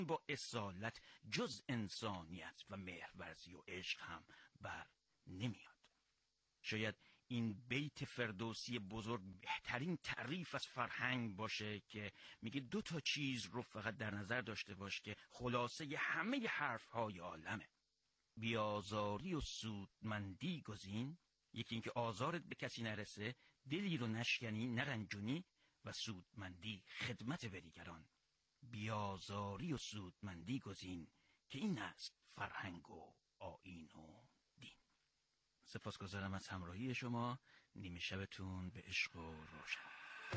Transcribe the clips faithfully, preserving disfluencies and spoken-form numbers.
با اصالت جز انسانیت و مهرورزی و عشق هم بر نمیاد. شاید این بیت فردوسی بزرگ بهترین تعریف از فرهنگ باشه که میگه دو تا چیز رو فقط در نظر داشته باش که خلاصه همه حرفهای عالمه. بیازاری و سودمندی گزین، یکی این که آزارت به کسی نرسه، دلی رو نشکنی نرنجونی، و سودمندی خدمت به دیگران. بیازاری و سودمندی گزین که این است فرهنگ و آیین و دین. سپاسگزارم از همراهی شما. نیمه شبتون به عشق و روشن.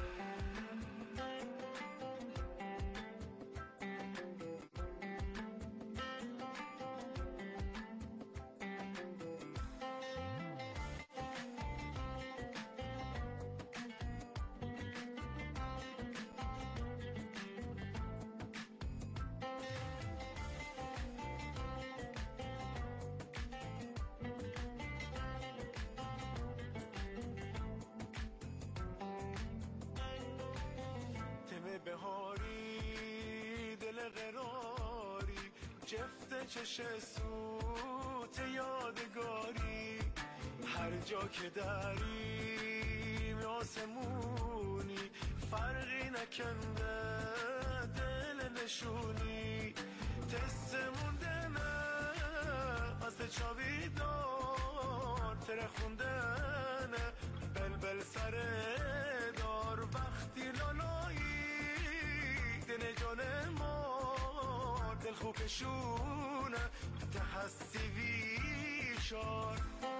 بهاری دل قراری جفت چش سوت یادگاری، هر جا که دریم آسمونی فرقی نکنده دل نشونی، تست موندنه از چاوی دار تره خوندنه بلبل سر دار وقتی لالایی دل جان ما دل خوبشونه تحسی ویشار.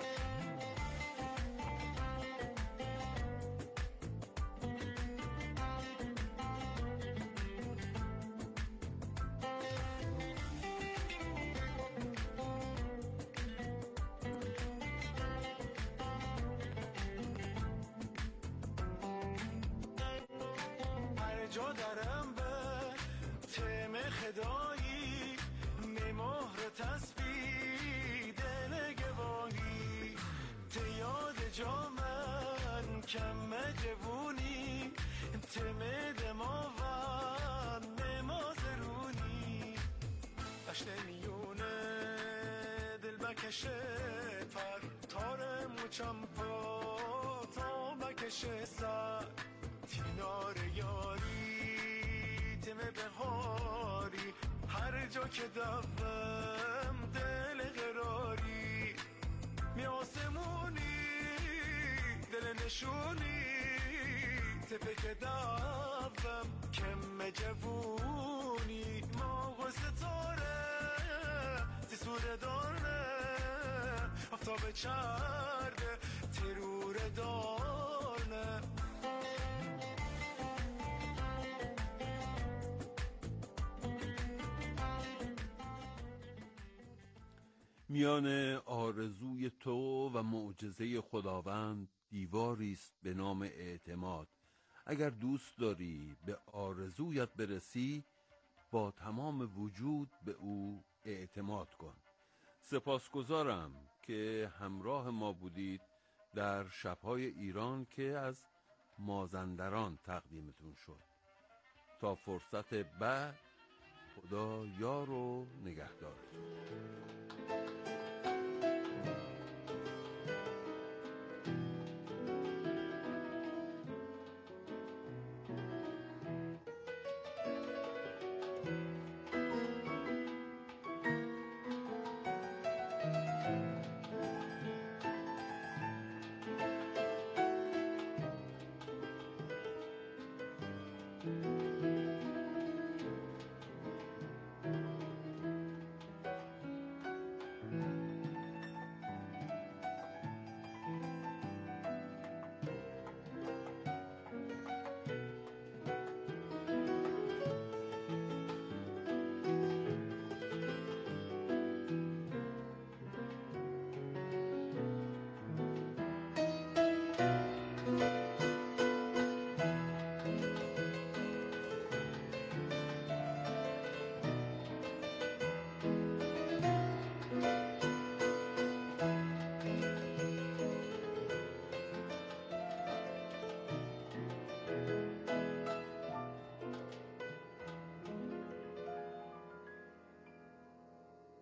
جا درم به تم خدایی میمهر تسبیح دل گواهی، تیاد جا من کم جوونی تم دماوان نمازرونی، اشت میونه دل بکشه پر تار موچم پا تا بکشه سر تینار یاری تم بهاری، هر جا که دوم دل قراری می آسمونی دل نشونی تپه که دوم کم جوونی ما و ستاره تی سوره دارنه افتاب چرده ترور دارنه. میان آرزوی تو و معجزه خداوند دیواری است به نام اعتماد. اگر دوست داری به آرزویت برسی با تمام وجود به او اعتماد کن. سپاسگزارم که همراه ما بودید در شب‌های ایران که از مازندران تقدیمتون شد. تا فرصت بعد خدا یار و نگهدارتون.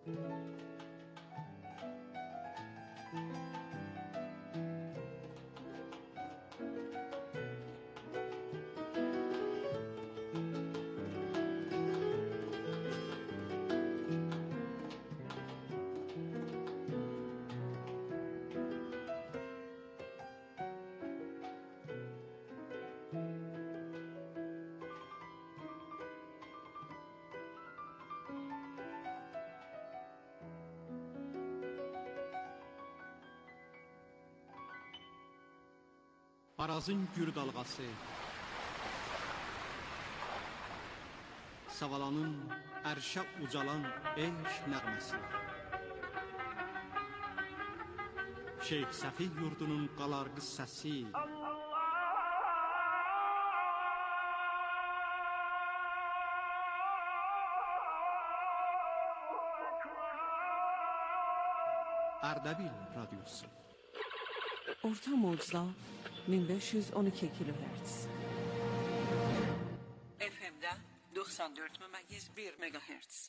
Arazın gür dalğası, Savalanın ərşə ucalan eşq nəğməsi, Şeyx Səfi yurdunun qalarqı səsi, Ərdəbil radyosu. Orta mocda min beş yüz on iki kilohertz. F M'de doksan dört ممیز bir megahertz.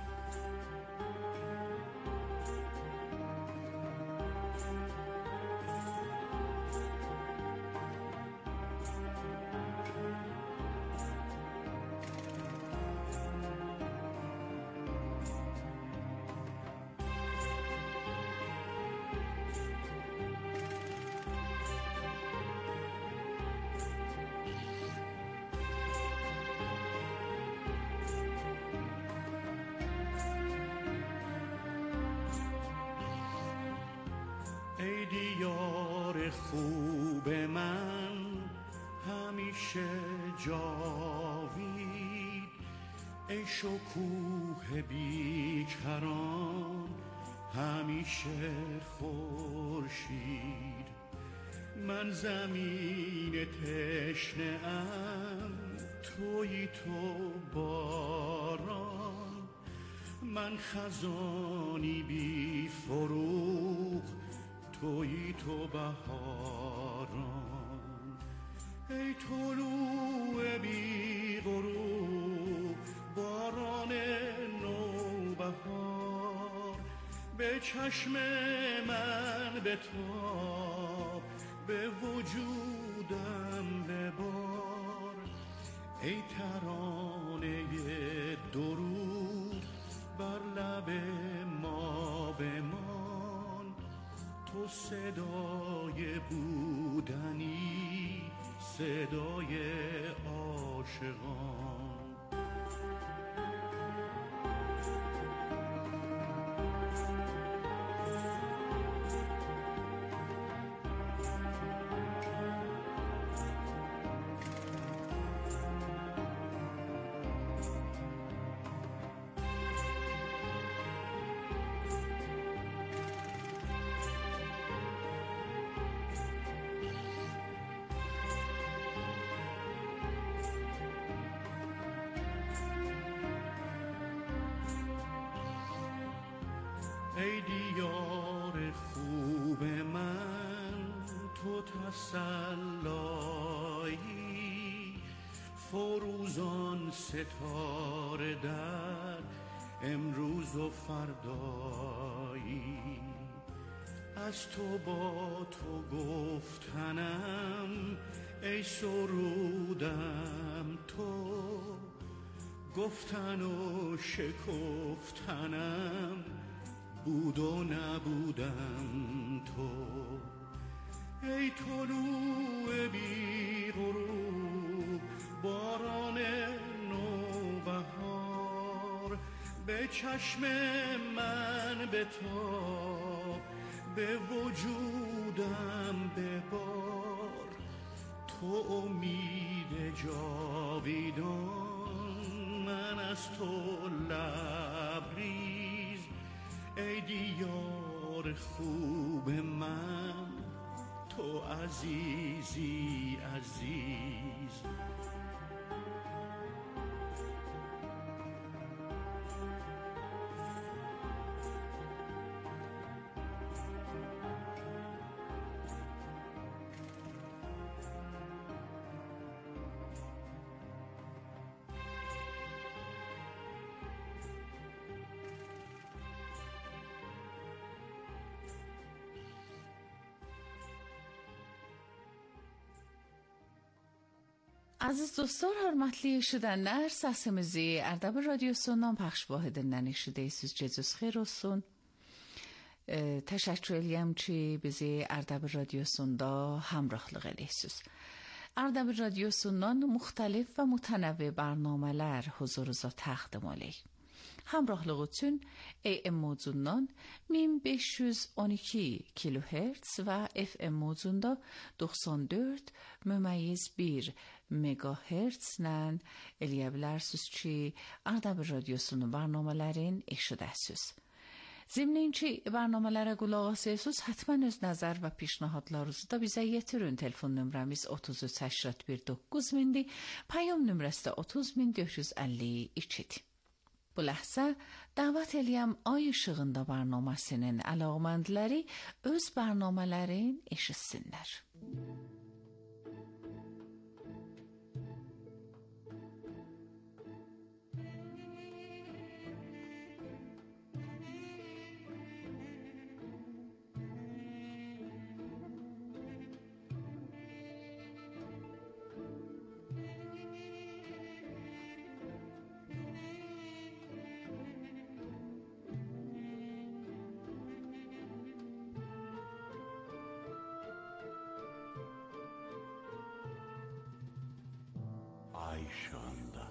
ای دیار خوب من همیشه جاوید، ای شکوه بیکران همیشه خورشید. من زمین تشنه ام، تویی تو باران، من خزانی بی فروغ، تویی تو بهاران. ای طلوع بی غروب، باران نوبهار، به چشم من بتاب، به وجودم ببار. ای ترانه درود بر لب ما بمان، تو صدای بودنی، صدای عاشقان. ای دیار خوب من تو تسلایی، فروزان ستاره در امروز و فردایی. از تو با تو گفتنم ای سرودم تو، گفتن و شکفتنم بود و نبودم تو. ای طلوع بی غروب، باران نوبهار، به چشم من بتاب، به وجودم ببار. تو امید جاویدان، من از تو لبریز. ای دیار خوب من تو عزیزی عزیز. Aziz dostlar, hörmətli eşidənlər, səsimizi Ərdəbil Radiosundan pəxş vahidindən eşidirsiniz. Cəzüz xeyir olsun. E, təşəkkür edirəm ki, bizi Ərdəbil Radiosunda həmrəhlıq edirsiniz. Ərdəbil Radiosundan müxtəlif və mütənəvvi bərnamələr huzurunuza təqdim edirik. Həmrəhlıq üçün A M modundan min beş yüz on iki kilohertz və F M modunda doxsan dörd müməyyiz bir megahertzlə eləyə bilərsiniz ki, Ərdəbil Radiosunun bərnamələrin eşidəsiniz. Zimnin ki, bərnamələrə qulaq asırsınız, həttəmən öz nəzər və pişnahadlarınızı da bizə yetirin. Telefon nömrəmiz otuz üç səksən bir doqquz mindir, payam nömrəsi də otuz min dörd yüz əlli ikidir. Bu ləhsə dəvət eləyəm Ay İşığında bərnaməsinin əlaqəməndiləri öz bərnamələrin eşitsinlər. Ay ışığında.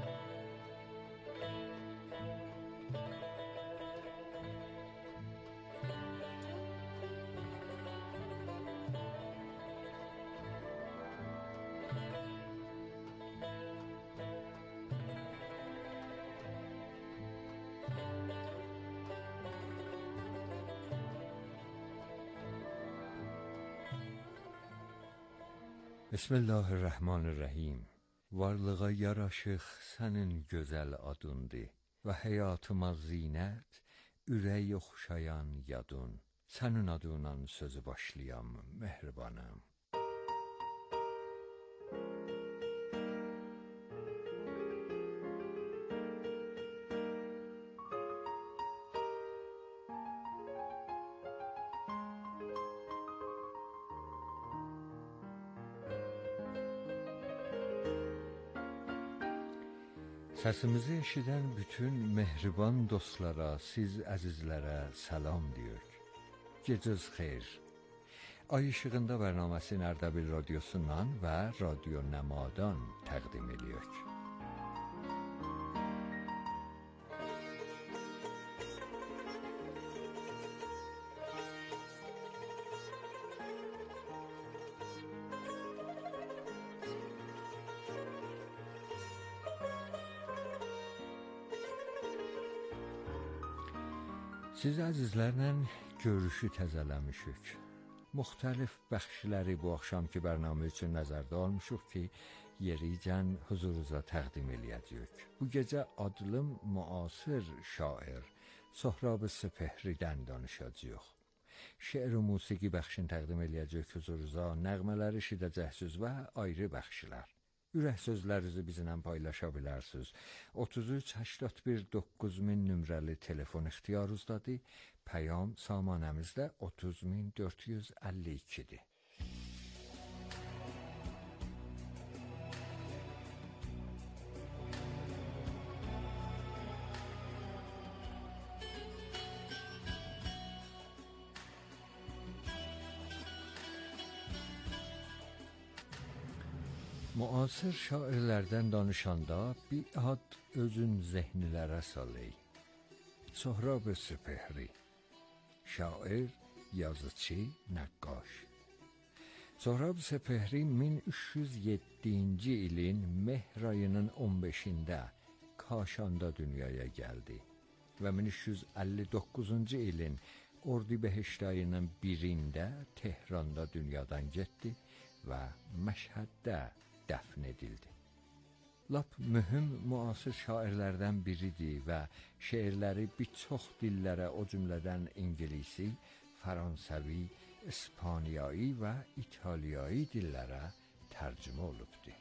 بسم الله الرحمن الرحیم. Varlığa yaraşıq sənin gözəl adındır və həyatıma zinət, ürək oxşayan yadın. Sənin adınla sözü başlayam, mehribanım. Səsimizi eşidən bütün mehriban dostlara, siz əzizlərə salam deyək. Gecəz xeyir. Ay İşığında bərnaməsini Ərdəbil Radiosundan və Radio Nəmadan təqdim edirik. Siz əzizlərlə görüşü təzələmişik. Müxtəlif bəxşləri bu axşamki bərnamə üçün nəzərdə almışıq ki, yericən huzurunuza təqdim eləyəcəyik. Bu gecə adlım müasir şair Sohrab Sepehridən danışacağıq. Şeir və musiqi bəxşini təqdim eləyəcəyik huzurunuza, nəğmələri eşidəcəksiniz və ayrı bəxşlər. Ürək sözlərinizi bizimlə paylaşa bilərsiniz. otuz üç səksən bir doqquz min nömrəli telefon ixtiyarınızdadır. Pəyam samanəmizdə otuz min dörd yüz əlli ikidir. Müasir şairlərdən danışanda bir ad özün zehnilərə salır. Sohrab Sepehri, şair, yazıcı, nəqqaş. Sohrab Sepehri min üç yüz yeddinci ilin mehr ayının on beşində Kaşanda dünyaya gəldi və min üç yüz əlli doqquzuncu ilin Ordubeheşt ayının birində Tehranda dünyadan getdi və Məşhəddə dəfn edildi. Lap mühüm müasir şairlərdən biridir və şeirləri bir çox dillərə, o cümlədən İngilisi, Fransəvi, İspaniyayı və İtaliyayı dillərə tərcümə olubdur.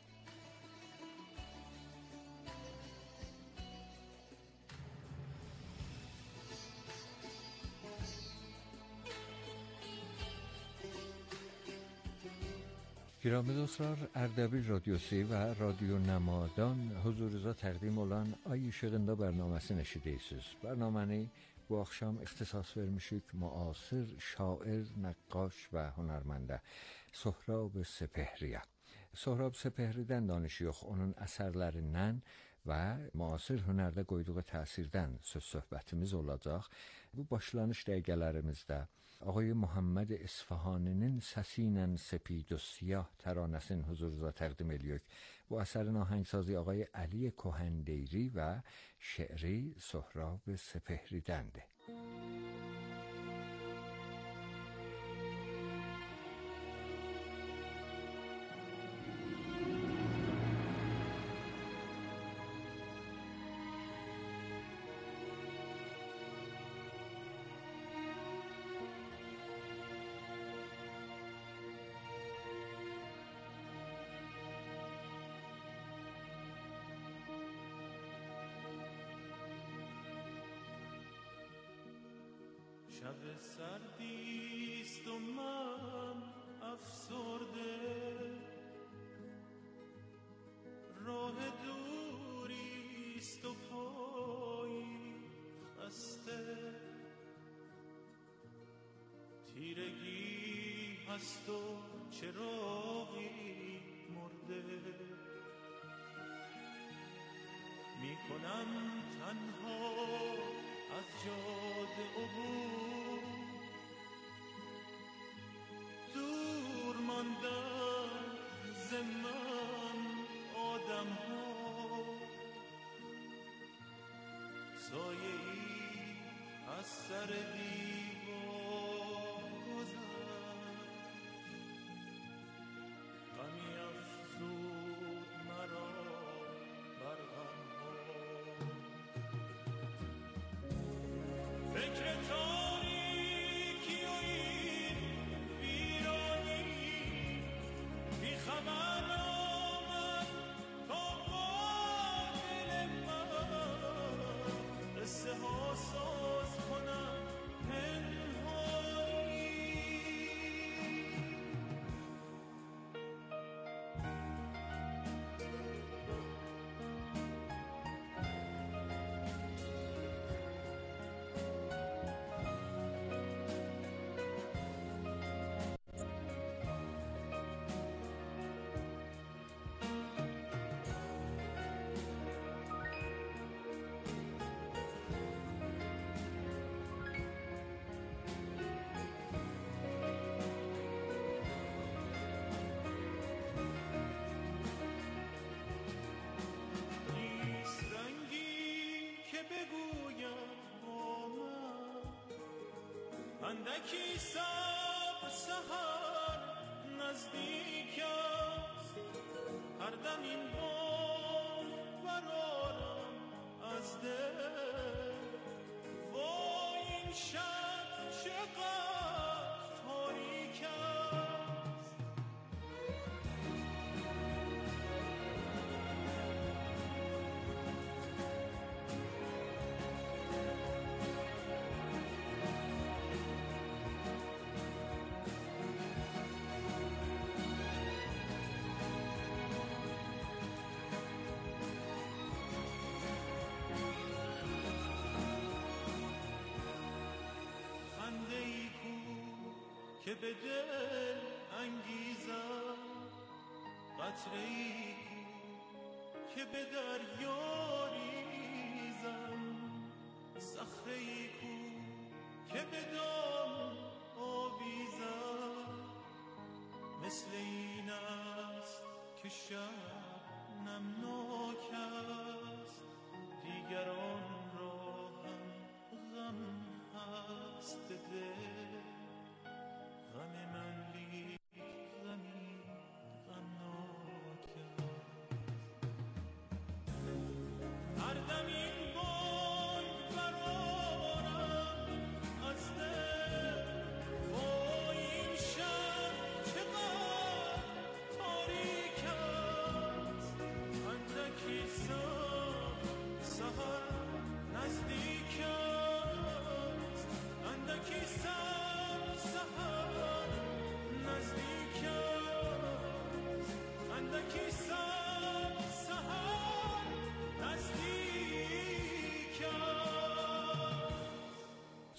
گرامی دوستlar اردبیل رادیو سی و رادیو نمادان huzurunuza təqdim olan Ay İşığında bərnaməsi eşidəysiniz. Bərnaməni bu axşam ixtisas vermişik müasir şair, nəqqaş və hünərməndə Sohrab Sepehriyə. Sohrab Sepehridən danışıyoruz, onun əsərlərindən və müasir hünərdə qoyduğu təsirdən söz söhbətimiz olacaq. Bu başlanış dəqiqələrimizdə آقای محمد اصفهانinin سسینن سپید و سیاه ترانسین huzurunuza təqdim edirik. Bu əsərin ahəngsazi آقای علی کهندیری و şeiri Sohrab Sepehri'dendir. شب سردیست و من افسرده راه دوریست و پایی خسته تیرگی هست و چراغی مرده میکنم تنها از جاده عبور دور ماندن ز من آدم ها سایه ای از سر دیوار گذشت غمی افزود مرا بر غم فکر تاریکی و این ویرانی بی خبر آمد تا قاتل من قصه ها ساز کنم پنهانی اندکی صبر سحر نزدیک است هر دم این بار برارم از دل وای این شب چقدر تاریک است که به دل انگیزم قطره‌ای کو که به دریا ریزم صخره‌ای کو که به دام آویزم مثل این است که شب نمناک است دیگران را هم غم هست به دل غم من لیک غمی غمناک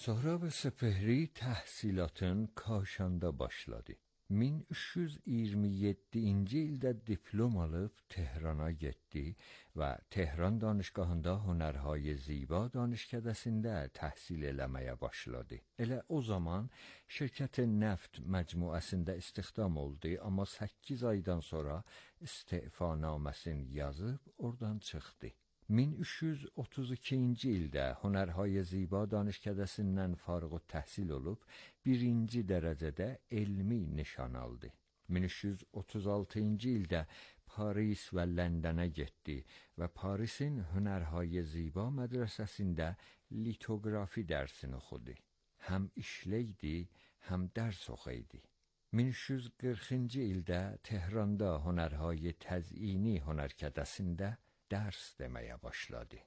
Sohrab Sepehri təhsilatın Kaşanda başladı. min üç yüz iyirmi yeddinci ildə diplom alıb Tehrana getdi və Tehran danışqahında Hünərhay Ziba danışkədəsində təhsil eləməyə başladı. Elə o zaman şirkət Neft məcmuəsində istihdam oldu, amma səkkiz aydan sonra istifanaməsini yazıb oradan çıxdı. min üç yüz otuz ikinci ildə Hünərhay Ziba danışkədəsindən fariğ təhsil olub, birinci dərəcədə elmi nişan aldı. min üç yüz otuz altıncı ildə Paris və Londona getdi və Parisin Hünərhay Ziba mədrəsəsində litografi dərsini oxudu. Həm işləydi, həm dərs oxuydu. min üç yüz qırxıncı ildə Tehranda Hünərhay Təzini hünərkədəsində dərs deməyə başladı.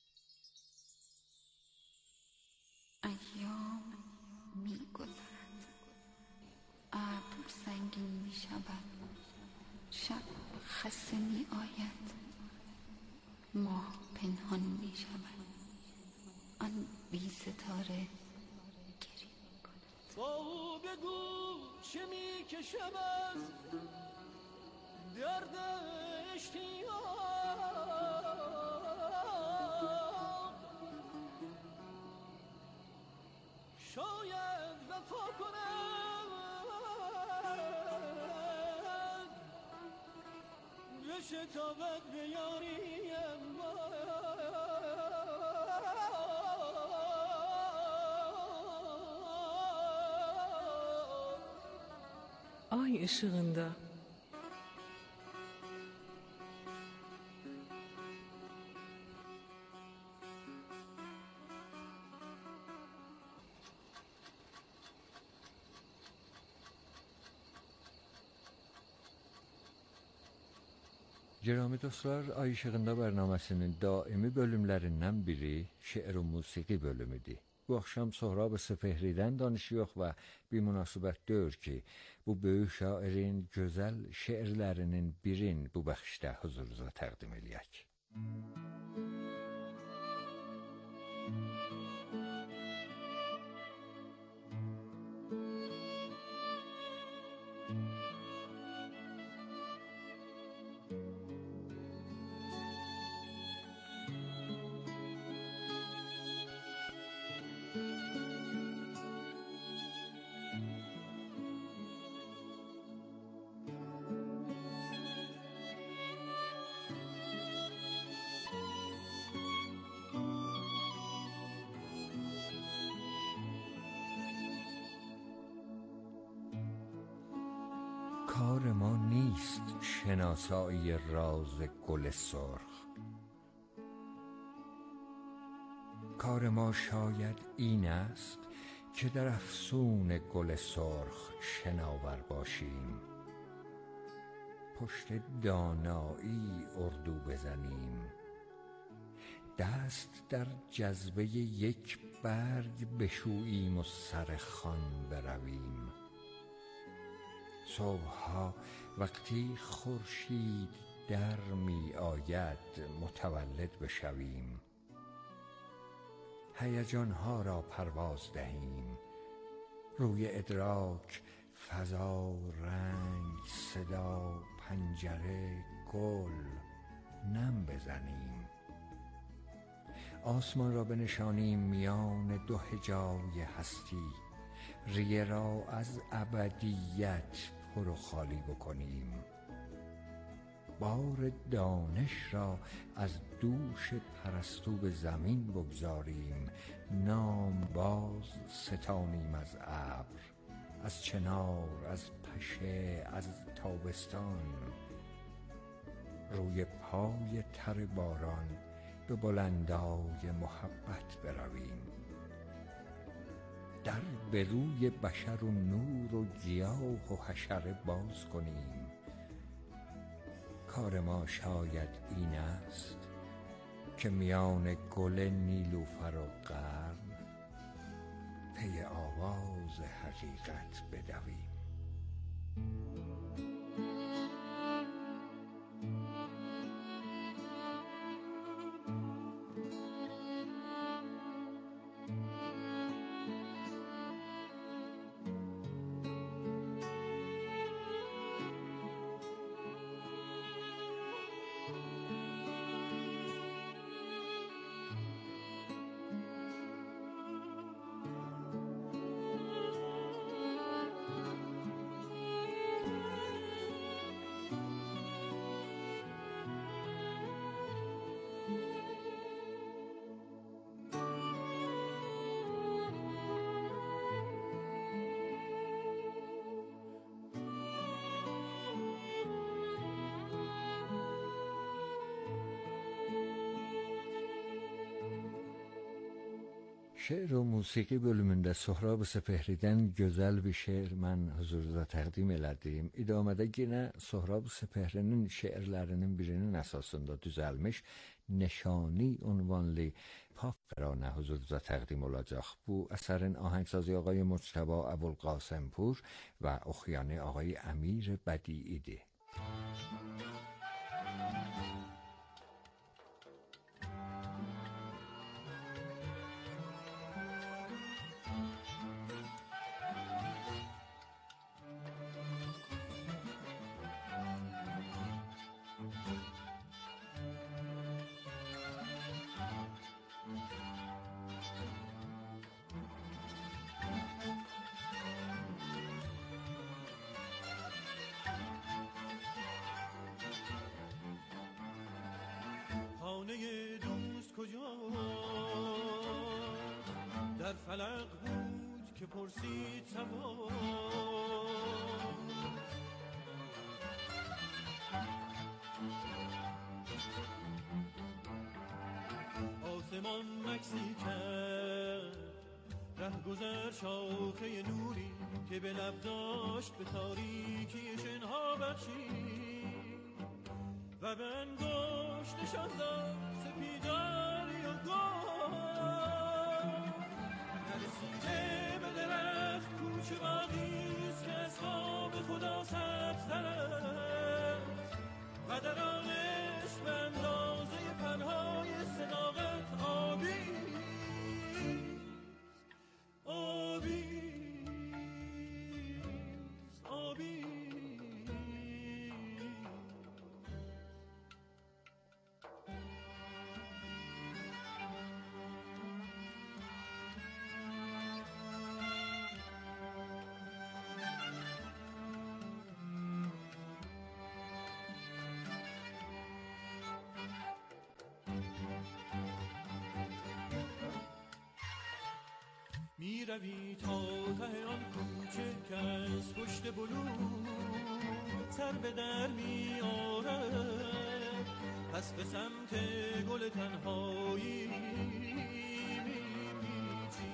ایام می گذرد، ابر سنگین می شود، شب خسته می آید، ماه پنهان می شود، آن بی ستاره گریه می کند. تو بگو چه می کشم از درد اشتیاق، شاید وفا کنم بشتابد به یاریم. Ay ışığında Girami dostlar, Ay İşığında bərnaməsinin daimi bölümlərindən biri şeir və musiqi bölümüdür. Bu axşam Sohrab Sepehridən danışıyoruz və bir münasibət deyir ki, bu böyük şairin gözəl şeirlərinin birin bu bəxşdə huzurunuza təqdim eləyək. کار ما نیست شناسایی راز گل سرخ، کار ما شاید این است که در افسون گل سرخ شناور باشیم، پشت دانایی اردو بزنیم، دست در جذبه یک برگ بشوییم و سر خوان برویم. صبحها وقتی خورشید در می آید متولد بشویم، هیجانها را پرواز دهیم، روی ادراک فضا، رنگ، صدا، پنجره، گل نم بزنیم، آسمان را بنشانیم میان دو حجای هستی، ریه را از ابدیت پر و خالی بکنیم، بار دانش را از دوش پرستو به زمین بگذاریم، نام باز ستانیم از ابر، از چنار، از پشه، از تابستان، روی پای تر باران به بلندای محبت برویم، در به روی بشر و نور و گیاه و حشره باز کنیم. کار ما شاید این است که میان گل نیلوفر و قرن پی آواز حقیقت بدویم. Şeir و musiqi bölümündə Sohrab Sepehri'dən gözəl bir şeir mən huzurunuza təqdim elədim. İdamədə yenə Sohrab Sepehri'nin şeirlərinin birinin əsasında düzəlmiş Neşani unvanlı pop qərana huzurunuza təqdim olacaq. Bu əsərin ahəngsazi آقای مجتبی ابوالقاسمپور و oxuyanı آقای امیر بدیعی‌dir. دوست کجاست در فلق بود که پرسید سوار آسمان مکسی کرد ره گذر شاخه نوری که به لب داشت به تاریکی شنها بخشید و به انگشتشان داد سپیداری و گل نرسیده به درخت کوچه باغیست که از خواب خدا سبزتر است و در آنش به اندازه پنهای صداقت آبی آبی آبی می روی تا ته آن کوچه که از پشت بلور سر به در می آرد پس به سمت گل تنهایی می پیچی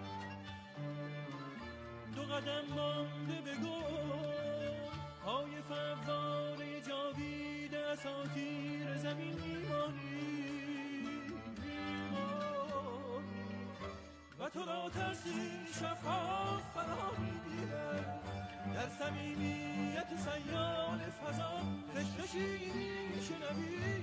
دو قدم مانده به گل پای فواره جاوید اساطیر زمین میمانی و تو را ترسی شفاف فرا میگیرد در صمیمیت سیال فضا خشخشی میشنوی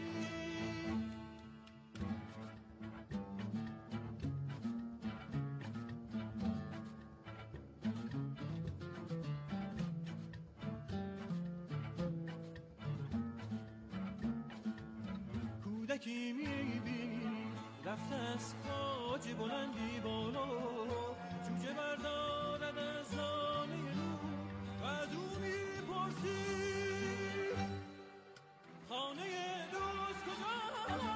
کودکی میبینی رفته از کاج بلندی بالا جوجه بردارد از لانه نور و از او میپرسی خانه دوست کجاست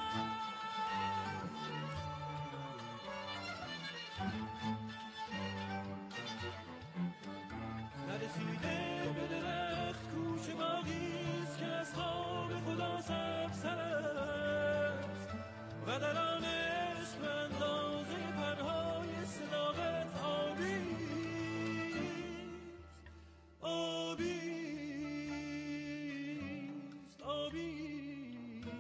نرسیده به درخت کوچه باغیست که از خواب خدا سبزتر است و در آن عشق به اندازه پرهای صداقت آبیست آبیست آبیست.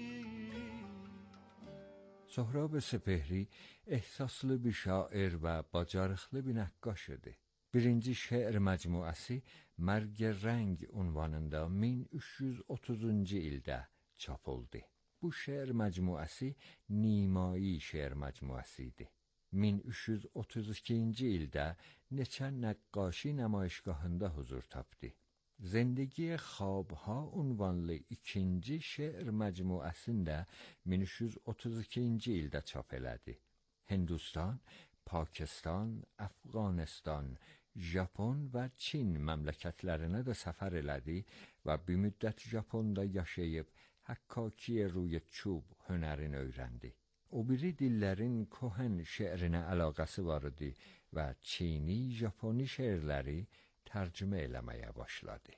Sohrab Sepehri ehsaslı bir şair və bacarıqlı bir nəqqaşıdır. Birinci şeir məcmuəsi Mərg Rəng unvanında min üç yüz otuzuncu ildə çap oldu. Bu şeir məcmuəsi Nimai şeir məcmuəsi idi. min üç yüz otuz ikinci ildə neçə nəqqaşi nümayişgahında huzur tapdı. Zindagi Xabha unvanlı ikinci şeir məcmuəsində min üç yüz otuz ikinci ildə çap elədi. Hindistan, Pakistan, Əfqanistan, Japon və Çin məmləkətlərinə də səfər elədi və bir müddət Japonda yaşayıb həkkakiyə ruy çub hünərini öyrəndi. O biri dillərin kohen şeirinə əlaqəsi var idi və Çini, Japoni şeirləri tərcümə eləməyə başladı.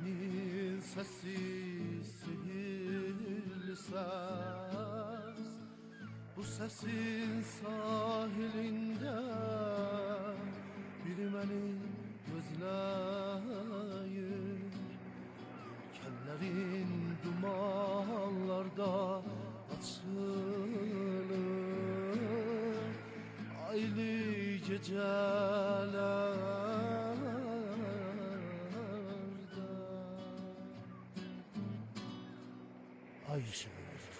Senin sesi sihirli ses, bu sesin sahilinde biri beni gözleyir. Kellerin dumanlarda açılır, aylı gecelerde ay ışığı.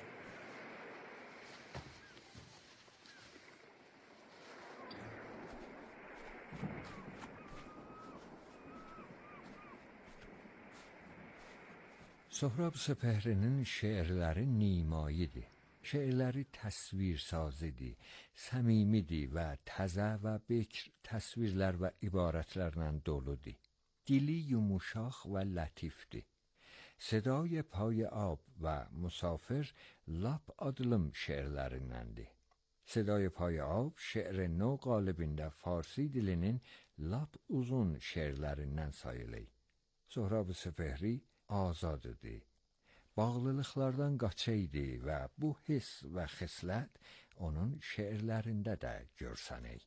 Sohrab Sepehri'nin şeirləri nimayidir. Şeirləri təsvirsazıdır, səmimidir və təzə və bekr təsvirlər və ibarətlərlə doludur. Dili yumuşaq və lətifdir. Sedای پای آب و مسافر lap adlım şeirlərindəndir. Sedای پای آب şeir nov qalibində Farsi dilinin lap uzun şeirlərindən sayılır. Sohrab Sepehri azadıdır. Bağlılıqlardan qaçaydı və bu his və xislət onun şeirlərində də görsənir.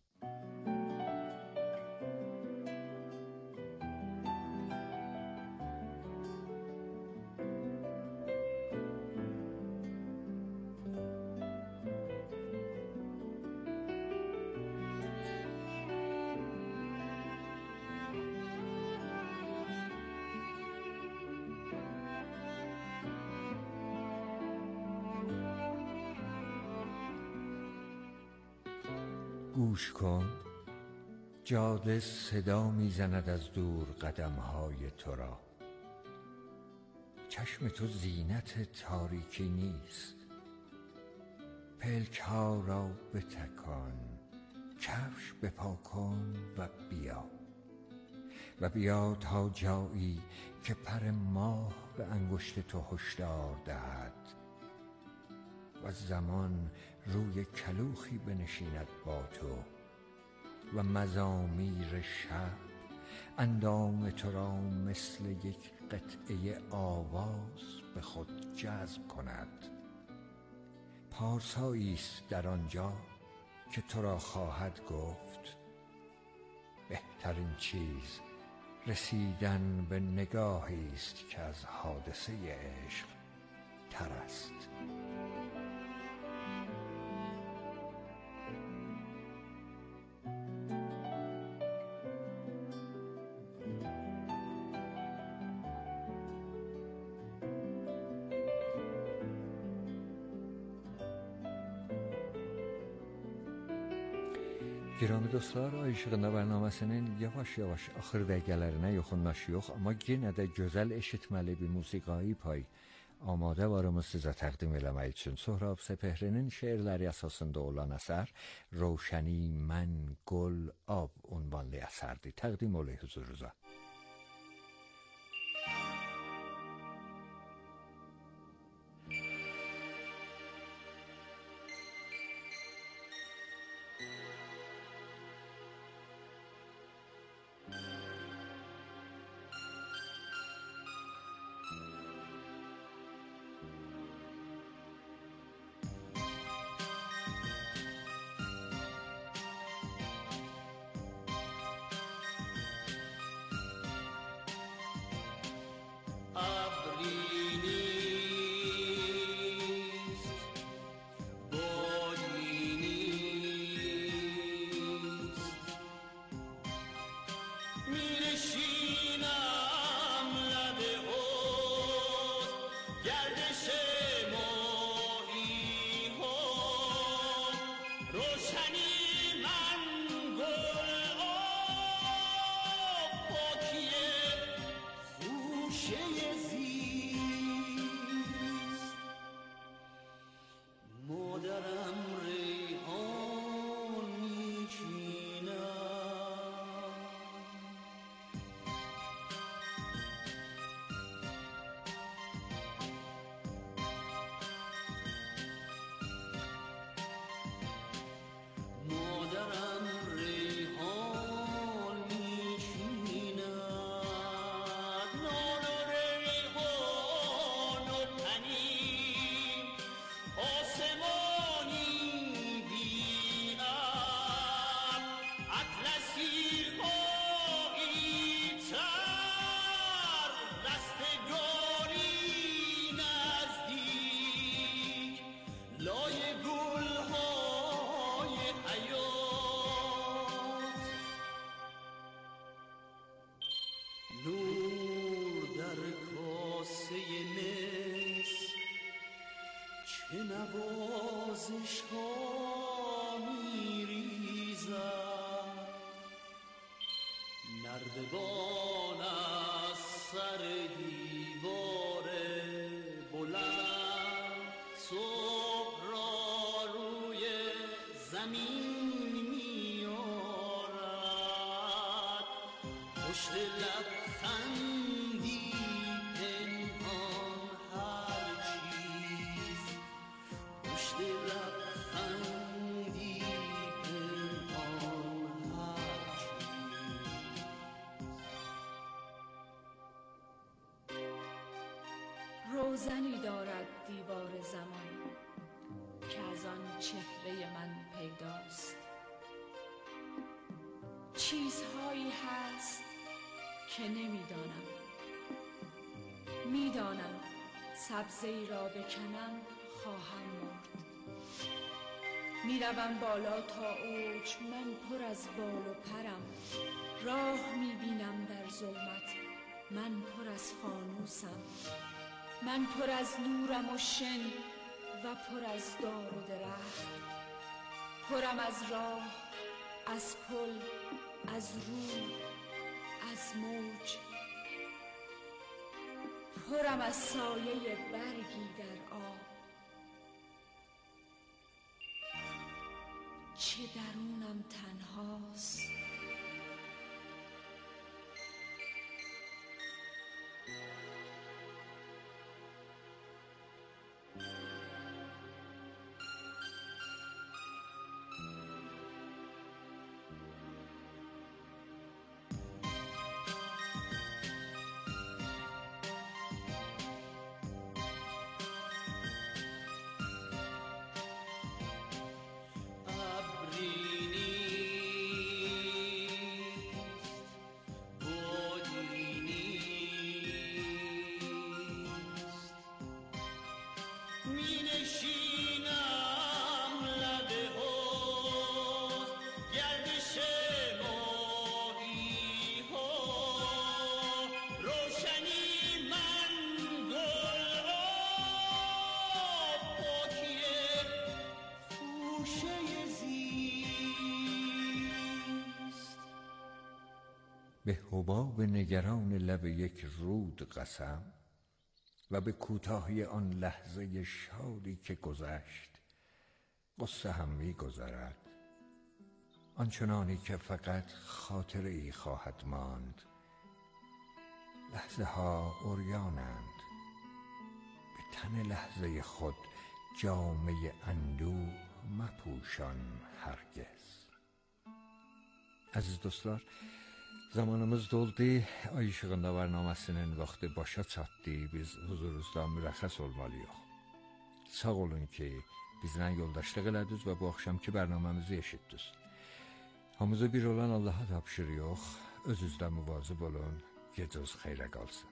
گوش کن، جاده صدا میزند از دور قدمهای تو را. چشم تو زینت تاریکی نیست. پلک ها را بتکان، کفش بپا کن و بیا و بیا تا جایی که پر ماه به انگشت تو هشدار دهد و زمان روی کلوخی بنشیند با تو و مزامیر شب اندام تو را مثل یک قطعه آواز به خود جذب کند. پارسایی است در آنجا که تو را خواهد گفت بهترین چیز رسیدن به نگاهی است که از حادثه عشق تر است. Girəmi dostlar, Ay İşığında bərnaməsinin yavaş-yavaş axır dəqiqələrinə yaxınlaşıyoruz, amma yenə də gözəl eşitməli bir musiqai pay amadə varımız sizə təqdim eləmək üçün. Sohrab Sepehrinin şeirləri əsasında olan əsər Roşəni Mən Gül Ab ünvanlı əsərdir. Təqdim olay huzurunuza. نوازش ها میریزد، نردبان از سر دیوار بلند صبح را روی زمین میارد. پشت لبخندی پنهان هر چیز، پشت لبخندی پنهان هر چیز. روزنی دارد دیوار زمان که از آن چهره من پیداست. چیزهایی هست که نمیدانم، میدانم سبزه‌ای را بکنم خواهم مرد. میروم بالا تا اوج، من پر از بال و پرم. راه میبینم در ظلمت، من پر از فانوسم. من پر از نورم و شن و پر از دار و درخت. پرم از راه، از پل، از رود، از موج. پرم از سایه برگی در آب. چه درونم تنهاست. به حباب نگران لب یک رود قسم و به کوتاهی آن لحظه شادی که گذشت. قصه هم می گذرد، آنچنانی که فقط خاطره ای خواهد ماند. لحظه ها عریانند، به تن لحظه خود جامه اندوه مپوشان هرگز. Aziz dostlar, zamanımız doldu. Ay işığında varnamasının vaxtı başa çatdı. Biz huzurunuzda mürəxxəs olmalıyıq. Sağ olun ki, bizlə yoldaşlıq elədiniz və bu axşamki bərnaməmizi eşitdiniz. Hamımızı bir olan Allaha tapşırıq. Özünüzdə müvazib olun. Gecəniz xeyrə qalsın.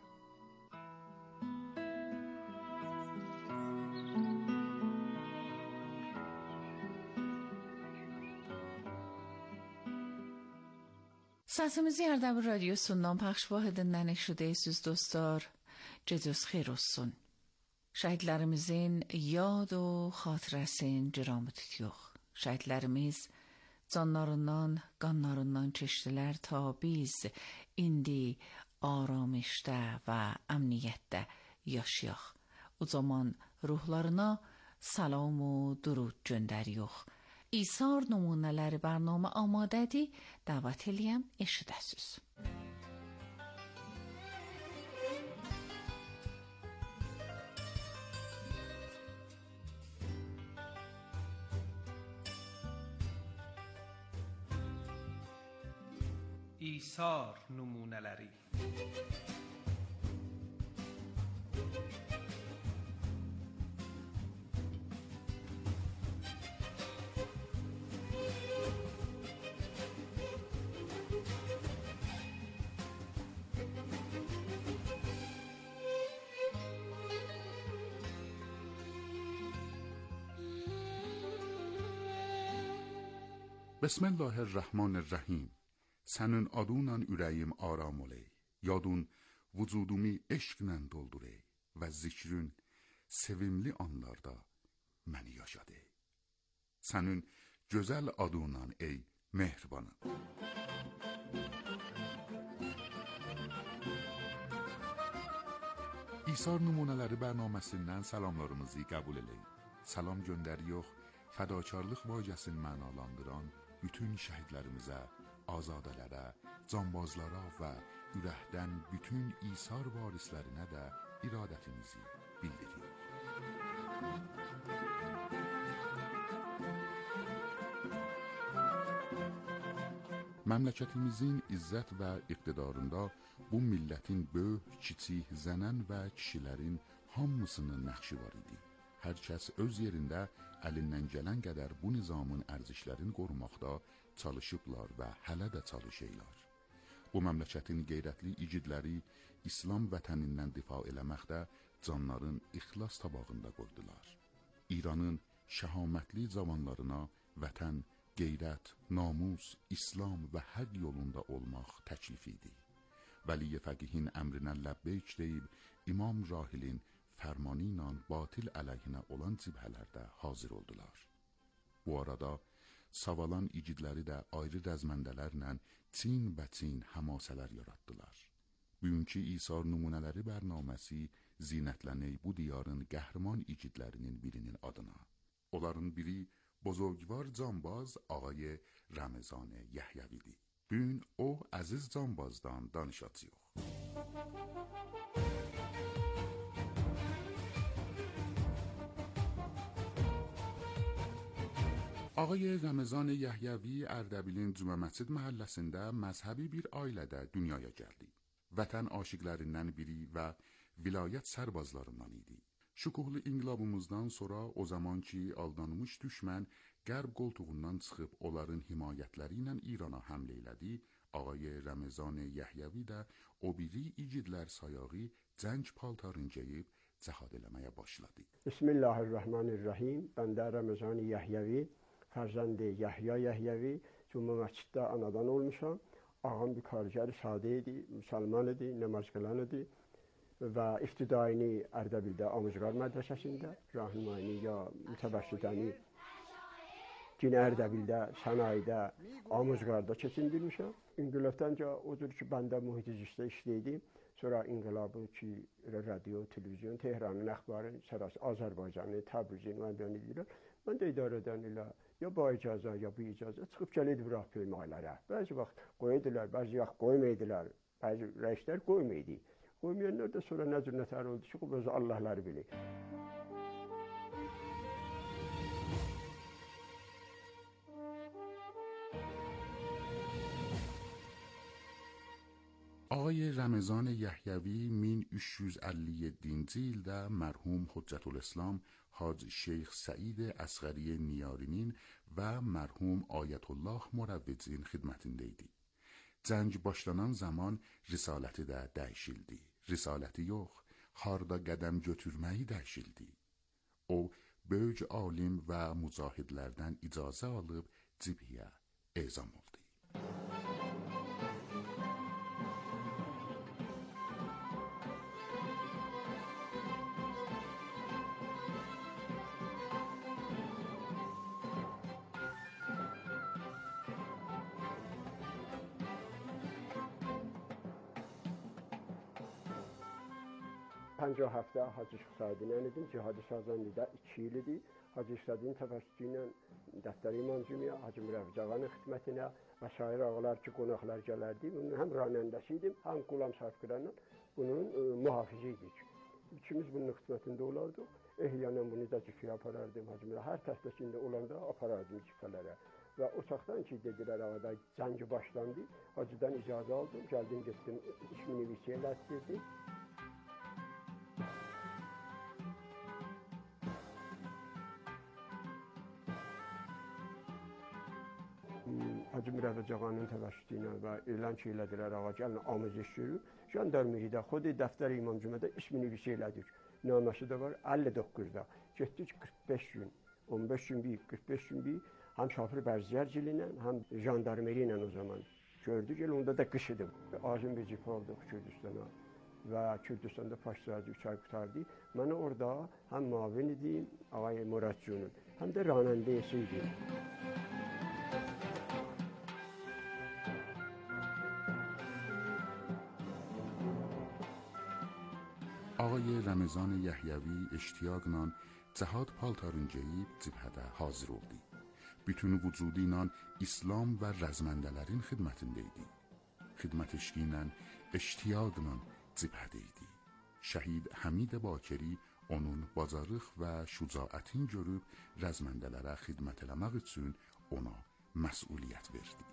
Səsimizi Ərdəbil Radiosundan pəxşvahidəndən eşidəyisiz dostlar. Gecəniz xeyir olsun. Şəhidlərimizin yad o xatirəsini ciramı tutuyor. Şəhidlərimiz canlarından, qanlarından keçdilər ta biz indi aramışda və əmniyyətdə yaşayaq. O zaman ruhlarına salam و درود göndəriyor. İsar nümunələri برنامه آمادədir. Dəvət eləyəm, eşidəsiz. İsar nümunələri. بسم الله الرحمن الرحیم. Sənin adınla ürəyim aram olay. Yadın vücudumu eşqlə dolduray və zikrin sevimli anlarda məni yaşadı. Sənin gözəl adınla ey mehribanım. İsar nümunələri bərnaməsindən salamlarımızı qəbul eləyin. Salam göndəriyox, fədakarlıq vacəsini mənalandıran bütün şəhidlərimizə, azadələrə, canbazlara və ürəkdən bütün İsar varislərinə də iradətimizi bildiririk. Məmləkətimizin izzət və iqtidarında bu millətin böyük, kiçik, zənən və kişilərin hamısının nəqşi var idi. Hər kəs öz yerində əlindən gələn qədər bu nizamın ərzişlərini qorumaqda çalışıblar və hələ də çalışırlar. Bu məmləkətin qeyrətli igidləri İslam vətənindən difa eləməkdə canların ixlas tabağında qoydular. İranın şəhamətli cavanlarına vətən, qeyrət, namus, İslam və həq yolunda olmaq təklif idi. Vəli fəqihin əmrinə ləbbeyk deyib, İmam Rahilin fərmanı ilə batil əleyhinə olan cibhələrdə hazır oldular. Bu arada Savalan igidləri də ayrı rəzməndələrlə çin və çin həmasələr yaratdılar. Bugünkü İsar nümunələri bərnaməsi zinətlənək bu diyarın qəhrəman igidlərinin birinin adına. Onların biri bozorgvar canbaz ağay Ramazan Yahyavidir. Bugün o əziz canbazdan danışacağıq. Ağay Ramazan Yahyavi Ərdəbilin Cümə Məscid məhəlləsində məzhəbi bir ailədə dünyaya gəldi. Vətən aşiqlərindən biri və vilayət sərbazlarından idi. Şükuhlu inqilabımızdan sonra o zaman ki aldanmış düşmən qərb qoltuğundan çıxıb onların himayətləri ilə İrana həmlə elədi, ağay Ramazan Yahyavi də o biri igidlər sayağı cəng paltarını geyib cəhad eləməyə başladı. Bismillahirrahmanirrahim. Ben de Ramazan Yahyavi, Ferzəndi Yahya Yahyavi, Cümə Məsciddə anadan olmuşam. Ağam bir kargər sadə idi, müsəlman idi, namaz qılan idi və iftidaini Ərdəbildə Amuzqar mədrəsəsində, rahnumayini ya mütəvəssitəni Yine Ərdəbildə, sənayidə, Amuzqarda keçindirmişəm. İnqilabdanca odur ki, ben de muhitizistə işləydim. Sonra inqilabı ki, radyo, televizyon, Tehranın əxbarı, sərası Azərbaycanı, Təbrizi müəyyən edirlər. Mən də idarədən ilə ya bu icazə, ya bu icazə çıxıb gəlirdi bıraq peymaylara. Bəzi vaxt qoydular, bəzi vaxt qoymaydılar. Bəzi rəislər qoymaydı. Qoymayanlar da sonra nə cür nətər oldu ki, bu özü Allahları bilir. Ağay Ramazan Yahyavi min üç yüz əlli yeddinci ildə mərhum Hüccətülislam Hacı Şeyx Səid Əsğəri Niyarinin və mərhum Ayətullah Murəvvicin xidmətində idi. Cəng başlanan zaman risaləti də dəyişildi. Risaləti yox, harda qədəm götürməyi dəyişildi. O, böyük alim və mücahidlərdən icazə alıb cibhiyə ezam oldu. پنجاه هفته Hacı Şıxsadinə idim, Cihadı Sazanlı'da iki il idi. Hacı Şıxsadinin təfəssüsü ilə dəftər İmam Cümiyə, Hacı Mürəvviz ağanın xidmətinə və sair ağalar ki, qonaqlar gələrdi. Bunun həm ranəndəsi idim, həm qulam sarfqıranla bunun e, mühafizi idik. İkimiz bunun xidmətində olardıq. Ehyanən bunu da cüfəyə aparardım Hacı Mürəvviz. Hər təsbəsində olanda aparardım cüfələrə. Və uçaqdan ki, dedilər ağada cəngi başlandı. Hacıdan icazə aldım, gəldim, getdim, ismini visiyyələ etdirdim. Hacı Mürəvviz ağanın təvəssütü ilə və elan ki, elədilər ağa gəlin amuzəş görür. Jandarmeridə, xudi dəftər İmam Cümədə ismini visi elədik. Naməsi də var əlli doqquzda. Getdik qırx beş gün, on beş gün bir, qırx beş gün bir. Həm şafir bərziyərci ilə, həm jandarmeri ilə o zaman gördük. El onda da qış idim. Azim bir cipə aldıq Kürdistana və Kürdistanda Paşsazı üç ay qutardı. Mənə orada həm mavin idim, ağay Muradcunun, هم de راننده سویدی. Ağay Ramazan Yahyavi iştiyaqla cihad paltarın geyib cibhədə hazır oldu. Bütün vücudu ilə İslam və rəzməndələrin xidmətində idi. Xidmət eşqi ilə, iştiyaqla cibhədə idi. Şəhid Həmid Bakeri onun bacarıq və şücaətin görüb rəzməndələrə xidmət eləmək üçün ona məsuliyyət verdi.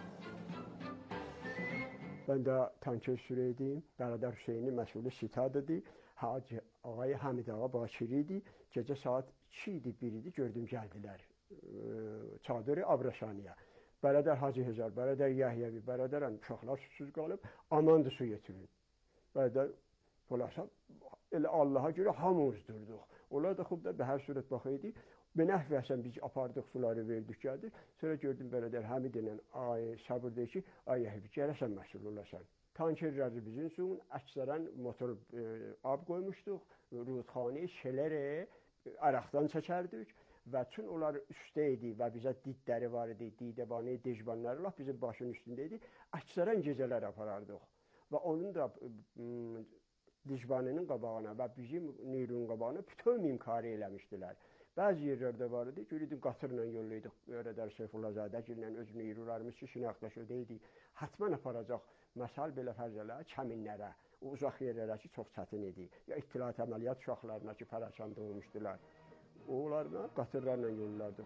Ben de tanker süreydim. Beraber Hüseyin'in mesulü sitadıdı. Hacı ağay Hamid Ağa Bakiri'ydi. Gece saat iki idi, bir idi, gördüm geldiler. Ee, çadırı Abraşani'ye. Beraber Hacı Hezar, beraber Yahyavi, beraber uşaqlar susuz kalıp amandı su getirin. Beraber Polasab, elə Allah'a göre hamımız durduk. Onlar da xubda bir her suret bakıydı. Ben ehvəsən biz apardıq, suları verdik, geldik. Sonra gördüm beraber Hamid ilə ay sabır deyir ki, ay Yahyavi gələsən məsul olasan. Tankerləri bizim üçün əksərən motor e, ab qoymuşduq. Rudxani, şeləri e, araqdan çəkərdik. Və tüm onlar üstə idi və bizə didləri var idi, didəbani, dejbanları laf bizim başın üstündə idi. Əksərən gecələr aparardıq. Və onun da e, dejbanının qabağına və bizim Neyrun qabağına bütün imkarı eləmişdilər. Bəzi yerlərdə var idi, görürdük qatırla yolluyduk. Öyrədər Seyfullazadə girlə öz neyrularımız ki, şinaqlaşırdı idi. Hətmən aparacaq, məsal belə fərzələ, kəminlərə, uzaq yerlərə ki, çox çətin idi. Ya ittilat əməliyyat uşaqlarına ki, pərəşanda olmuşdular. Oğlarına qatırlarla yollardı.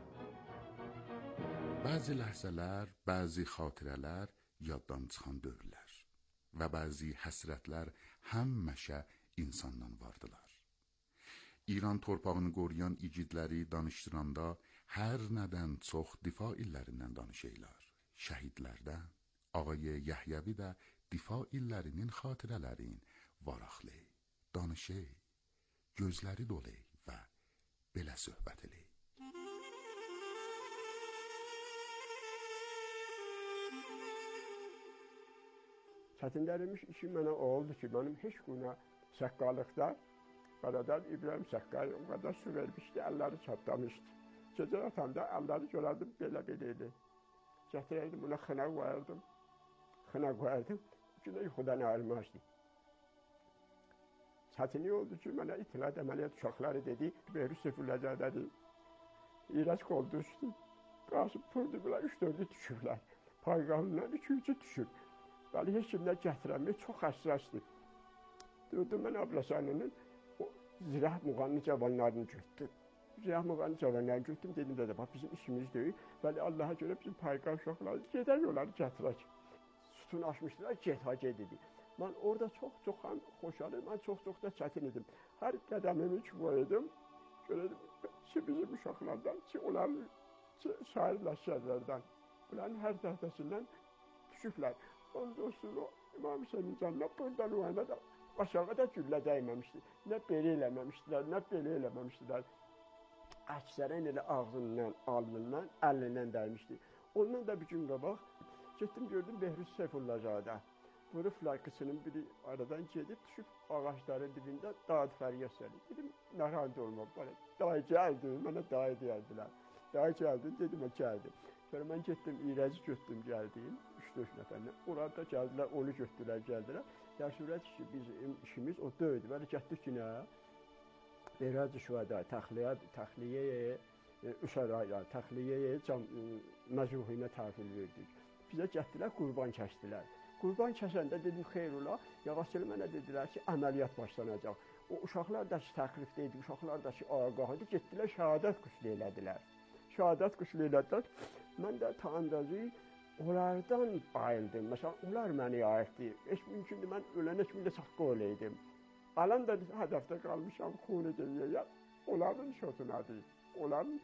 Bəzi ləhzələr, bəzi xatirələr yaddan çıxan dövrlər və bəzi həsrətlər həmişə insandan vardılar. İran torpağını qoruyan igidləri danışdıranda hər nədən çox difa illərindən danışırlar. Şəhidlərdən, ağay Yahyavi də difa illərinin xatirələrin varaqlı, danışır, gözləri dolu və belə söhbət eləyir. Çətinlərimiz işi mənə oldu ki, mənim heç günə səqqalıqda Beraber İbrahim Sakkari o kadar su vermişti, elleri çatlamıştı. Gece yatanda elleri görerdim, böyle beleydi. Getireydim, buna xına koyardım. Xına koyardım, güne yuxudan ayrılmazdı. Çatini oldu ki, bana itilat əməliyyat uşaqları dedi, Behruz Seyfullazadədir. İlaç kol düştü. Qasıb purdu bile, üç dördü düşürlər. Payqamından iki üçü düşür. Bəli, heç kimlər gətirəmir, çox həssasdır. Dördüm mən Ablasanının Zirah Muğanlı cavanlarını götürdüm. Zirah Muğanlı cavanlarını götürdüm, dedim de bak bizim işimiz değil. Böyle Allah'a göre bizim payqar uşaqları gedər yolları gətirək. Sütun açmışdılar, get hacı dedi. Ben orada çok çok hem xoşalım, ben çok çok da çətin idim. Her qədəmimi ki qoydum, görürdüm ki bizim uşaqlardan, ki onların ki şair ləşkərlərdən, onların hər dəhtəsindən düşüblər. Ondan sonra İmam Hüseynin canına buradan o yana da aşağı da güllə dəyməmişdi. Nə belə eləməmişdilər, nə belə eləməmişdilər. Əksərən elə ağzından, alnından, əlindən dəymişdi. Ondan da bir gün qabaq, getdim gördüm Behruz Seyfullazadə. Bunu flaykısının biri aradan gedib, düşüb ağaçların dibində dağıt fəryat səlir. Dedim, narahat olma, bana. Dayı gəldi, mənə dayı deyərdilər. Dayı gəldi, dedim, o gəldi. Sonra mən getdim, İrəci götdüm, gəldim, üç dörd nəfərlə. Orada gəldilər, onu götdülər, gəldilər. Ya surət ki, bizim işimiz o döydü. Bəli, getdik ki, nə? Behruz Şühəda, təxliyə, təxliyəyə, üşəraya, təxliyəyə məzuhinə təhvil verdik. Bizə getdilər, qurban kəsdilər. Qurban kəsəndə dedim, xeyr ola, yavaşçılı mənə dedilər ki, əməliyyat başlanacaq. O uşaqlar da ki, təxrifdə idi, uşaqlar da ki, ağah idi, getdilər, şəhadət qüsl elədilər. Şəhadət qüsl elədilər. Mən də təndəzi onlardan ayıldım. Məsələn, onlar məni ayıqdı. Heç mümkündür, mən ölən heç mümkündə çaqqı olaydım. Alan da hədəfdə qalmışam, xun edəyə, onların şotunadır. Onların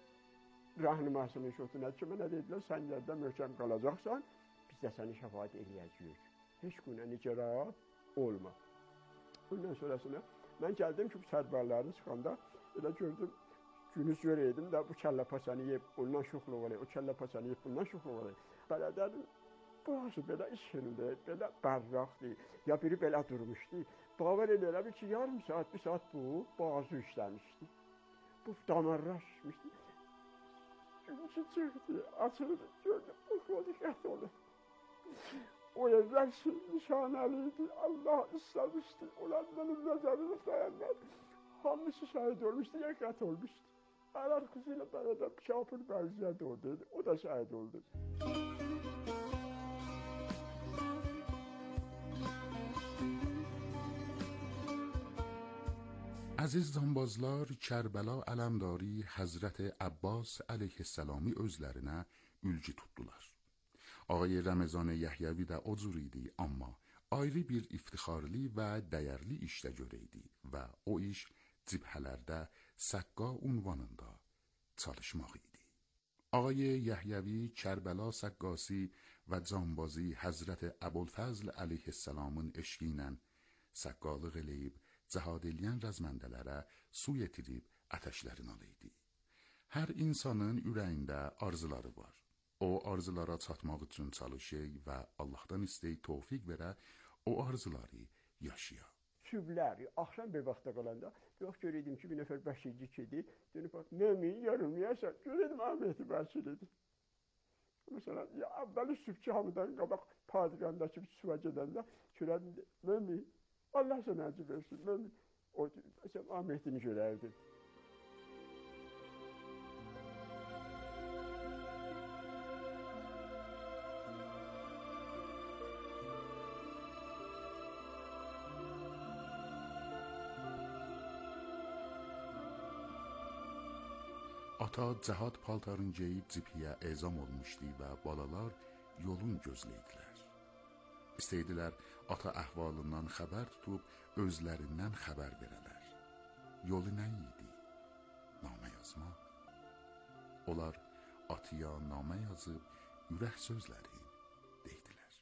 rəhnumasının şotunadır ki, mənə dedilər, sən yerdə möhkəm qalacaqsan, biz də səni şəfaət eləyəcəyik. Heç günə nicarət olma. Ondan sonrasına mən gəldim ki, bu sərbarlarını çıxanda elə gördüm, günüz görəydim də bu kəllə paçanı yeyib, ondan şuxluq olayım, o kəllə paçanı yeyib, bundan şuxluq olayım. Bələdənin boğazı belə işildi, belə bərraqdı, ya biri belə durmuşdu. Bavar edirəm ki, yarım saat, bir saat bu boğazı işləmişdi. bu damarlaşmışdı. Güneşi çıktı, açıldı, gördüm, oxladı, qət oldu. O evler nişaneliydi, Allah istemişti, onlar benim nazarımı dayanlar. Hamısı şahit olmuştu, ya qət olmuştu. Arar kızıyla beraber kafir benzer doğdu, o da şahit oldu. Aziz zambazlar, Kərbəla Ələmdari Həzrət Abbas əleyhisselamı özlərinə ülgü tutdular. Ağay Ramazan Yahyavi də o cür idi, amma ayrı bir iftixarlı və dəyərli işdə görəydi və o iş cibhələrdə Səqqa unvanında çalışmaq idi. Ağay Yahyavi Kərbəla Səqqasi və canbazı Həzrət Əbulfəzl əleyhisselamın eşqi ilə səqqalıq eləyib cihad eləyən rəzməndələrə su yetirib ətəşlərini alıydı. Hər insanın ürəyində arzuları var. O arzulara çatmaq üçün çalışır və Allahdan istəyir tövfiq verə, o arzuları yaşaya. Süblər, axşam bir vaxta qalanda, yox görəydim ki, bir nəfər bəşirci kedi, dönüb bax, Mömin, yarımlayarsan, görəydim Ahmeti bəşiridir. Məsələn, ya, əvvəli sübçü hamıdan qabaq padigandakı suva gedəndə, görəydim, Mömin, Allah sana acı versin. Ben o Ahmet'ini görərdim. Ata cihad paltarını geyib cibhiyə ezam olmuşdu və balalar yolun gözləydilər. İstəydilər ata əhvalından xəbər tutub özlərindən xəbər verələr. Yolu nə idi? Namə yazmaq. Onlar atıya namə yazıb ürək sözləri deydilər.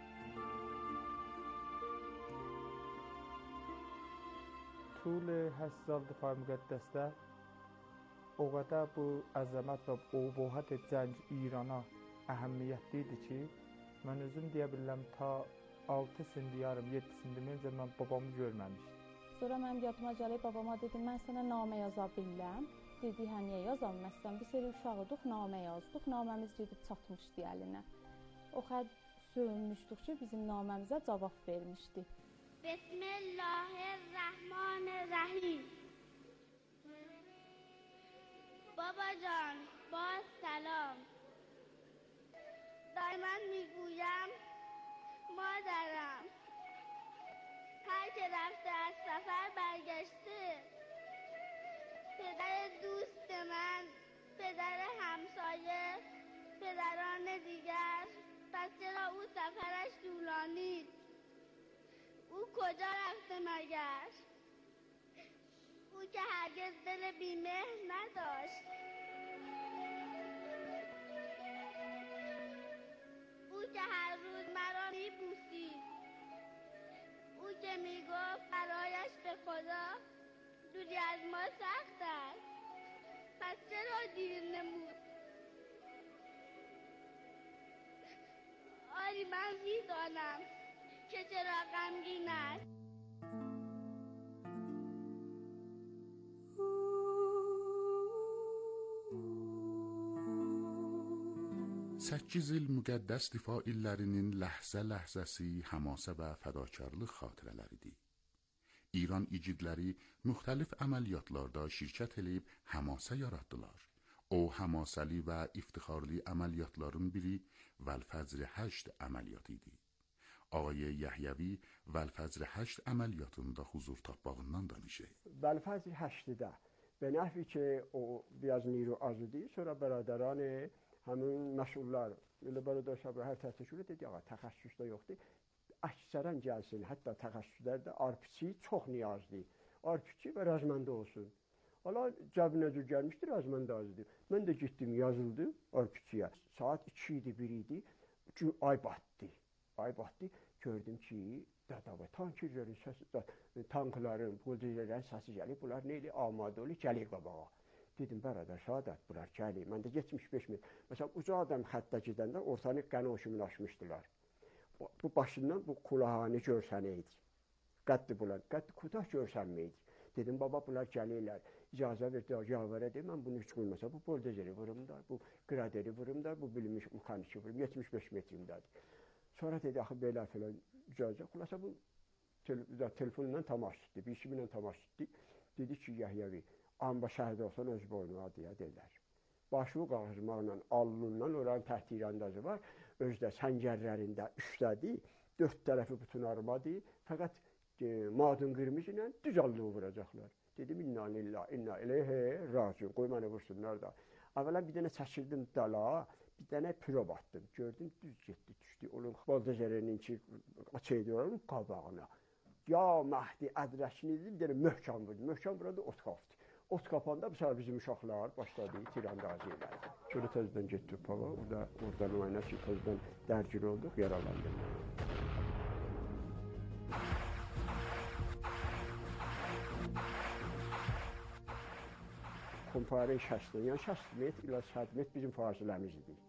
طول هشت سال دفاع müqəddəsdə o qədər bu əzəmət və obuhat cəng İrana əhəmiyyətli idi ki, mən özüm deyə bilirəm ta altısında yarım, yedisində məncə mən babamı görməmişdim. Sonra mənim yadıma gəlib babama dedim, mən sənə namə yaza bilirəm. Dedi, hə niyə yazam məsələn? Biz elə uşağıdıq, namə yazdıq. Naməmiz gedib çatmışdı əlinə. O xətt söyünmüşdük ki, bizim naməmizə cavab vermişdi. Bismillahirrahmanirrahim. Babacan, باز سلام. دائما میگویم مادرم هر که رفته از سفر برگشته، پدر دوست من، پدر همسایه، پدران دیگر، پس چرا او سفرش طولانید؟ او کجا رفته مگر؟ او که هرگز دل بی‌مهر نداشت. او که هر روز مرا میبوسید. او که میگفت برایش به خدا دوری از ما سخت است. پس چرا دیر نمود؟ آری من میدانم که چرا غمگین است. Səkkiz il müqəddəs difa illərinin ləhzə-ləhzəsi, həmasə və fədakarlıq xatirələridir. İran igidləri müxtəlif əməliyyatlarda şirkət edib həmasə yaratdılar. O həmasəli və iftixarlı əməliyyatların biri Vəlfəcr həşt əməliyyatı idi. Ağay Yahyavi Vəlfəcr həşt əməliyyatında huzur tapmağından danışır. Vəlfəcr həştdə به نحوی که او بیاز نیرو آزادی sonra برادران همون مسئولlar elə برادر صاحب hər təşkil dedi ağa təxəssüs də yoxdur. Əksərən gəlsin, hətta təxəssüslər də arpiçi çox niyazlı. Arpiçi və razmanda olsun. Ala cəbinə cür gəlmişdi, razmanda azdı. Mən də getdim, yazıldım arpiçiyə. Saat iki idi, bir idi. Ay batdı. Ay batdı. Gördüm ki, dədava tankirlərin səsi, tankların, buldozerin səsi gəlib. Bunlar neyli? Amadə olub, gəlir qabağa. Dedim, bərədər, Saadət, bunlar gəlir. Məndə yetmiş beş min. Məsələn, uca adam xəttə gedəndə ortanı qəni hoşumun açmışdılar. Bu başından bu kulağını görsənəydi. Qəddi bunlar, qəddi kutaq görsənməydi. Dedim, baba, bunlar gəlirlər. icazə ver, yalvara de, mən bunu heç qoymasa, bu boldezeri vurum da, bu graderi vurum da, bu bilinmiş mexaniki vurum, yetmiş beş metrimdədir. Sonra dedi, axı belə filan icazə, xulasa bu telefonla təmas etdi, bir işimlə təmas etdi. Dedi ki, Yəhyavi, amba şəhid olsan öz boynuna deyə deyilər. Başı qağızmaqla, alnından oranın təhtirandazı var, özdə səngərlərində üstədir, dörd tərəfi bütün armadır, fəqət e, madun qırmızı ilə düz alnını vuracaqlar. Dedim, inna lillah, inna ileyhe raciun, qoy məni vursunlar da. Əvvələn bir dənə çəkildim dala, bir dənə pirob atdım, gördüm, düz getdi, düşdü, onun boldezerinin ki, açıydı onun qabağına. Ya Məhdi ədrəkini bir dənə möhkəm vurdu, möhkəm vuranda ot qapdı. Ot kapanda bu sefer bizim uşaqlar başladı tirandazi elədi. Sonra tezdən getdik pava, orada oradan oyna ki, tezdən dərgir olduq, yaralandım. Kompare şəstin, yəni şəst met ilə səd met bizim fasiləmiz idi.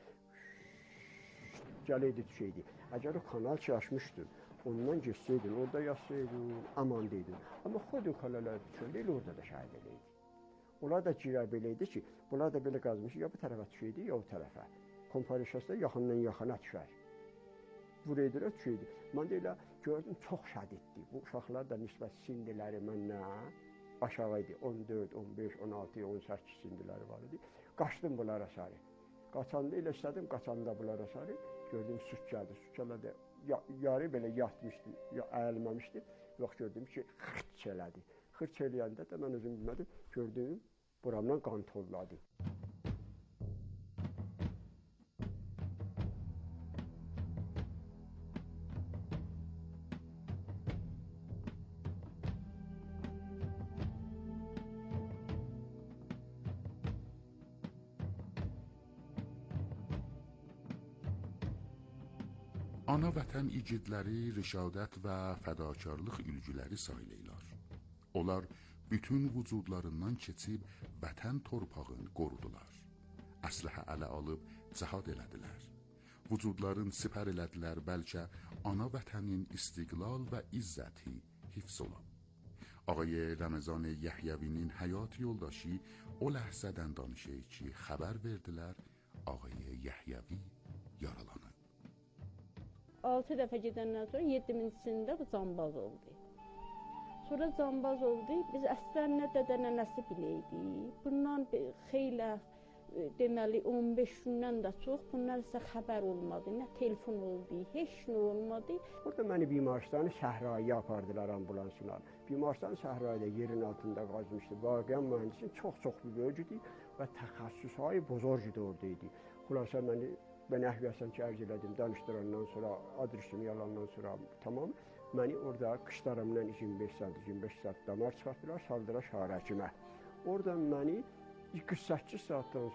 Gələydi, düşəydi. Əgər o kanal ki açmışdın, ondan geçseydin, orada yazsaydın, aman deydin. Amma xod o kanalar düşəndə elə orada da şəhid eləydi. Onlar da girə beləydi ki, bunlar da belə qazmış, ya bu tərəfə düşəydi, ya o tərəfə. Kompare şəsdə yaxından yaxına düşər. Buraya düşəydi. Mən də elə gördüm, çox şədiddir. Bu uşaqlar da nisbət sindiləri məndən aşağı idi. on dörd, on beş, on altı, on səkkiz sindiləri var idi. Qaçdım bunlara sarı. Qaçanda elə istədim, qaçanda bunlara sarı. Gördüm, süt gəldi. Süt gəldi. Ya, yarı belə yatmışdım, ya, əyilməmişdim. Yox, gördüm ki, xırç elədi. Xırç eləyəndə də mən özüm bilmədim, gördüm, buramdan qan tolladı. Ana vətən igidləri rişadət və fədakarlıq ülgüləri sayılırlar. Onlar bütün vücudlarından keçib vətən torpağını qorudular. Əsləhə ələ alıb cihad elədilər. Vücudların sipər elədilər, bəlkə ana vətənin istiqlal və izzəti hifz olub. Ağay Ramazan Yəhyavi'nin həyat yoldaşı o ləhzədən danışır ki, xəbər verdilər, ağay Yəhyavi yaralanıb. altı dəfə gedəndən sonra yeddimincisində bu cambaz oldu. Sonra cambaz oldu, biz əslən nə dədə nənəsi biləydik. Bundan xeylə, deməli on beş gündən də çox, bundan isə xəbər olmadı, nə telefon oldu, heç nə olmadı. Orada məni bimarstanı səhraya apardılar ambulansına. Bimarstan səhrayda yerin altında qazmışdı. Vaqiən mühəndisin çox-çox bir bölgüdür və təxəssüsayı bozorcuda orada idi. Xülasə məni Ben əhviyəsən ki, ərz elədim, danışdırandan sonra, adresim yalandan sonra tamam. Məni orada qışlarımdan iyirmi beş saat, iyirmi beş saat damar çıxartdılar, saldılar şəhər həkimə. Oradan məni qırx səkkiz saatdan